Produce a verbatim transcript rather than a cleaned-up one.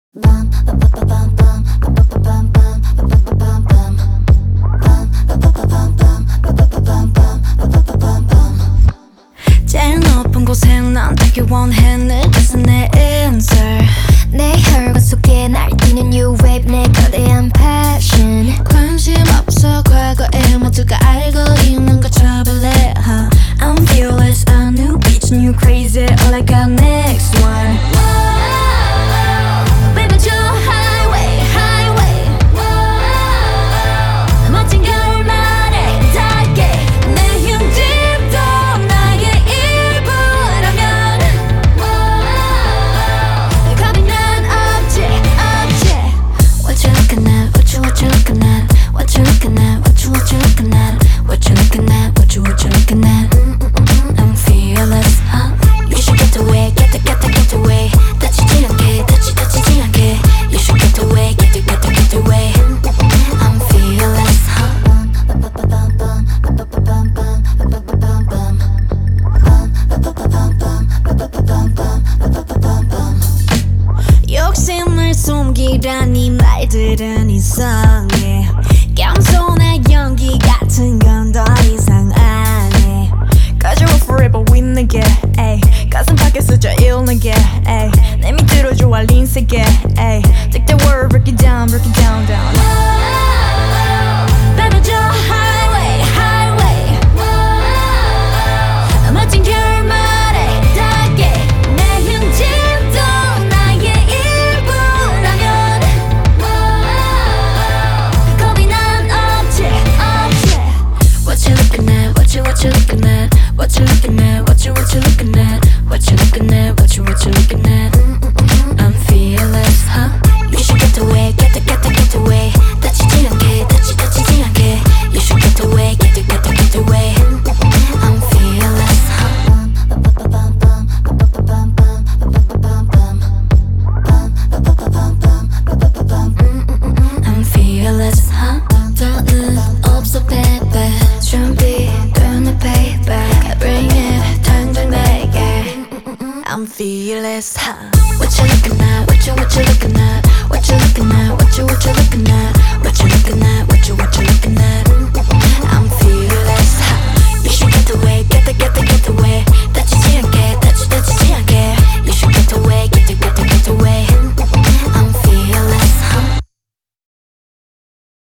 제일 높은 곳에 난 되길 원해 늦어서 내 answer 내 혈관 속에 날뛰는 new wave 내 거대한 passion 관심 없어 과거에 모두가 알고 있는 걸 trouble huh? I'm fearless, a new bitch, new crazy all I got next one Baby 저 highway highway 멋진 결말에 닿게 내 흉집도 나의 일부라면 겁이 난 없지 없지 What you looking at, what you, what you looking at What you looking at, what you, what you looking at What you looking at, what you, what you looking at I'm fearless, huh? You should get away get the, get the, get away 다치지 않게 다치 다치지 않게 You should get away, get the, get the, get away I'm fearless, huh? 욕심을 숨기라니 말들은 이상해 겸손의 연기 같은 건 더 이상 안 해 Cause you're forever with 내게 ay. 가슴 밖에 쓰자 일 내게 ay. 내 밑으로 좋아 린 세게 ay. Take the word, break it down, break it down, down Baby 저 highway highway 멋진 결말에 닿게 내 흉집도 나의 일부라면 겁이 난 없지 없지 What you looking at, what you, what you looking at What you looking at, what you, what you looking at What you looking at, what you, what you looking at I'm fearless, huh? You should get away get the, get the, get away 다치지 않게 다치 다치지 않게 You should get away, get the, get the, get away I'm fearless, huh? I'm fearless, huh? 더는 없어, baby 준비되는 baby Bring it, 당장 내게 I'm fearless, huh? What you looking at, what you, what you looking at What you looking at, what you, what you looking at What you looking at, what you, what you looking at